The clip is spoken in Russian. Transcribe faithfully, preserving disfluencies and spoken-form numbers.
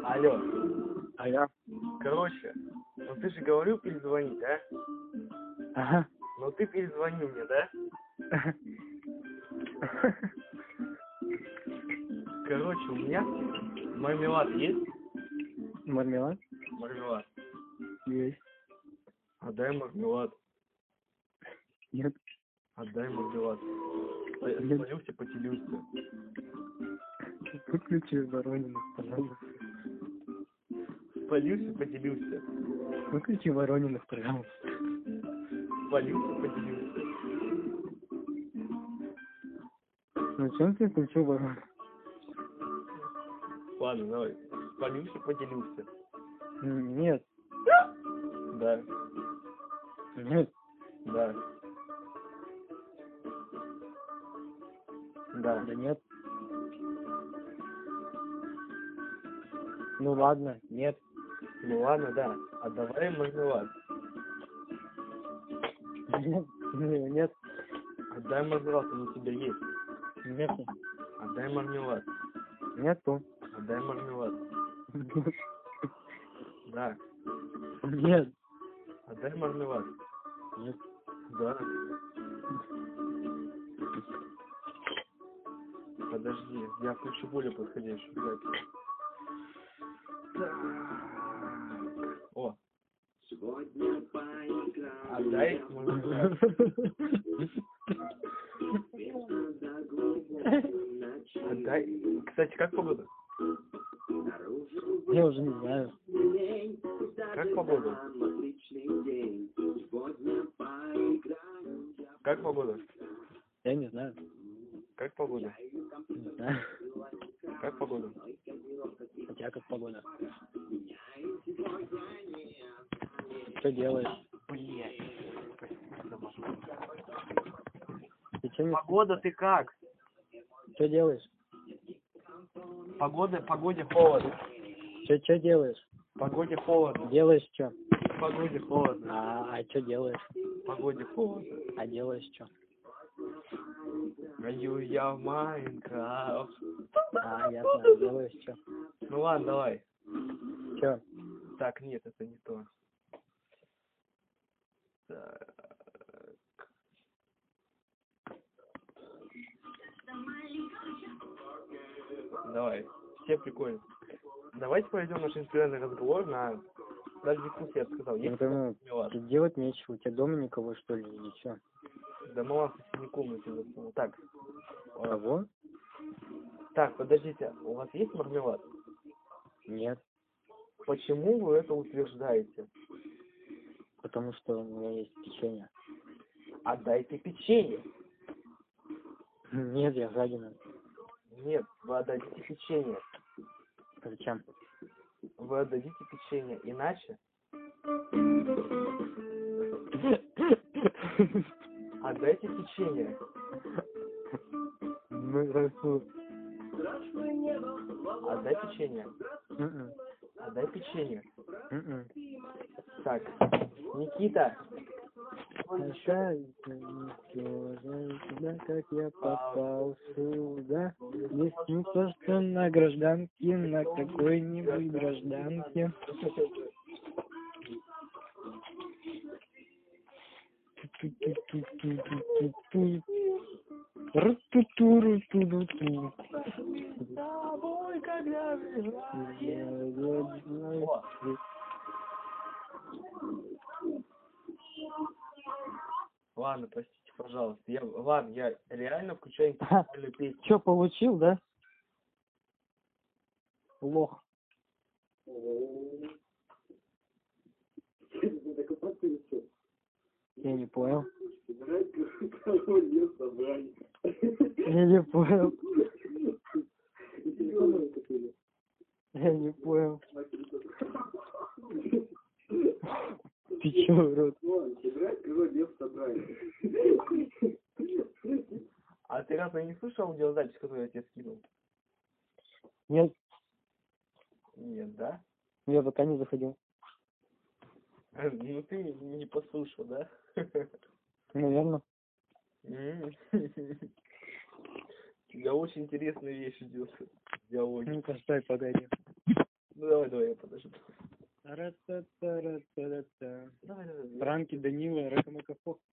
Алло. Алло. Короче, ну ты же говорил перезвонить, а? Ага. Ну ты перезвони мне, да? Короче, у меня мармелад есть? Мармелад? Мармелад. Есть. Отдай мармелад. Нет. Отдай мармелад. Спалился, поделился. Выключи Воронина, пожалуйста. Спалился, поделился. Выключи Воронина, пожалуйста. Спалился, поделился. Зачем ты включил Воронина? Ладно, давай. Спалился, поделился. Нет. Да. Нет. Да. Да. Да нет. Ну ладно, нет. Ну ладно, да. Отдавай мармелад. Нет. Ну, нет. Отдай мармелад, он у тебя есть. Нету. Отдай мармелад. Нету. Отдай мармелад. Нет. Да. Нет. Отдай мармелад. Нет. Да. Подожди, я включу более подходящую запись. Так. О. Отдай мармелад. Отдай. Кстати, как погода? Я уже не знаю. Как погода? Как погода? Я не знаю. Как погода? Не знаю. Как погода? У тебя как погода? Что делаешь? Блять. Ты что не... Погода, ты как? Что делаешь? Погода, погоде холодно. Что, что делаешь? Погоде холодно. Делаешь что? Погоде холодно. А, а что делаешь? Погоде холодно. А делаешь что? Рою я в Майнкрафт. А, ясно. Делаешь что? Ну ладно, давай. Что? Так, нет, это не то. Так. Давай. Все прикольно. Давайте пойдем наш инспиральный разговор на... Даже дискуссию, я бы сказал. Есть Ну, мармелад? тебе делать нечего. У тебя дома никого, что ли, или что? Да мало в соседней комнате засунул. Так. а, Кого? Так, подождите. У вас есть мармелад? Нет. Почему вы это утверждаете? Потому что у меня есть печенье. Отдайте печенье. Нет, я гадина. Нет, вы отдадите печенье. Зачем? Вы отдадите печенье, иначе отдайте печенье. Ну, хорошо. Отдай печенье. М-м. Отдай печенье. М-м. Так, Никита. Прощай, никто знает сюда, как я попал сюда. Здесь не то, что на гражданке, на какой-нибудь гражданке. Ту-ту-ту-ту-ту-ту-ту. Ру-ту-ту-ру-ту-ду-ту. С тобой, когда О. Ладно, простите, пожалуйста. Я, ладно, я реально включаю интеллектуальную песню. Че, получил, да? Лох. Я не понял. Я не понял. Я не понял. Ты че, урод? А ты разве не слышал аудиозапись, которую я тебе скинул? Нет, Нет, да? я пока не заходил. Ну ты не послушал, да? Наверное. У тебя очень интересные вещи делают. Диалоги. Ну-ка, стой, погоди. Ну давай, давай, я подожду. Ра-та-та-ра-та-та-та. Давай, давай. Пранки Данила Ракамакафо.